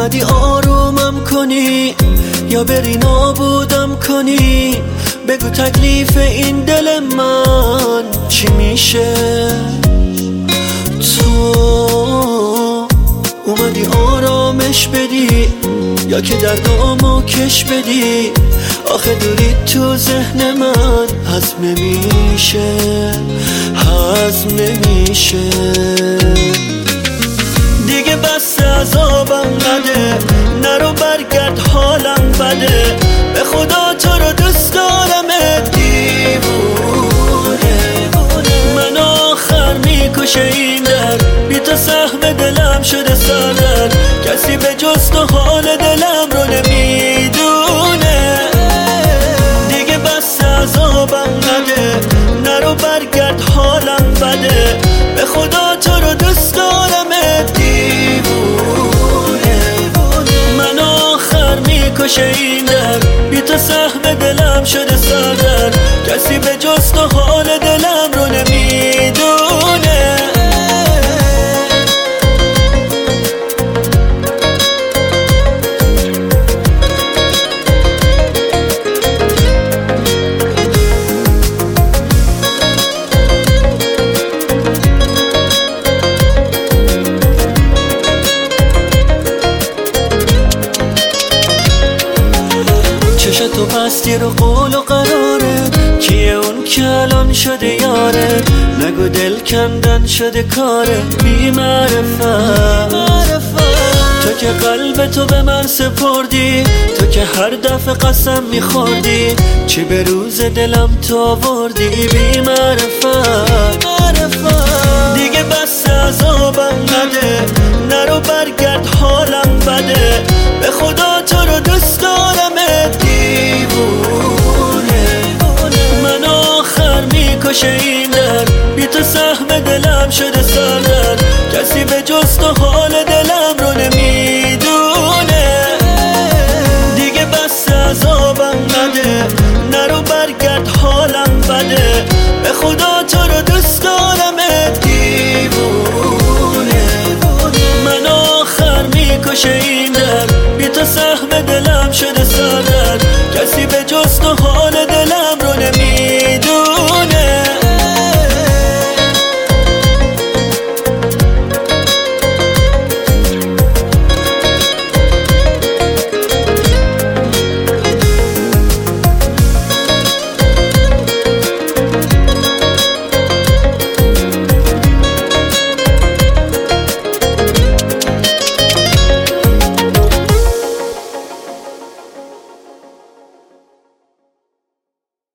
اومدی آرومم کنی یا بری نابودم کنی؟ بگو تکلیف این دل من چی میشه؟ تو اومدی آرامش بدی یا که دردامو کش بدی؟ آخه دوری تو ذهن من هضم نمیشه، هضم نمیشه. دیگه بس عذابم نده، نرو برگرد حالم بده، به خدا تو رو دوست دارم دیوونه. من آخر میکشه این در، بی تو سهم دلم شده سردر، کسی به جز تو حال دلم رو نمیدونه. دیگه بس عذابم نده، نرو برگرد حالم بده، به خدا تو رو دوست دارم دیوونه. من آخر میکشه این در، بی تو سهم دلم شده سردر، کسی به جز تو حال دلم رو نمیدونه. تو پستی رو قول و قراره، کیه اون که الان شده یاره؟ نگو دل کندن شده کاره بی معرفت. تو که قلب تو به من سپردی، تو که هر دفعه قسم میخوردی، چی به روز دلم تو آوردی بی معرفت. دیگه بس عذابم نده، نرو برگرد حالم بده، به خدا تو رو دوست دارم دیوونه. من آخر میکشه این در، بی تو سهم دلم شده سردر، کسی به جز تو حال دلم رو نمیدونه. دیگه بس عذابم نده، نرو برگرد حالم بده، به خدا تو رو دوست دارم دیوونه. من آخر میکشه این در، بی تو سهم دلم شده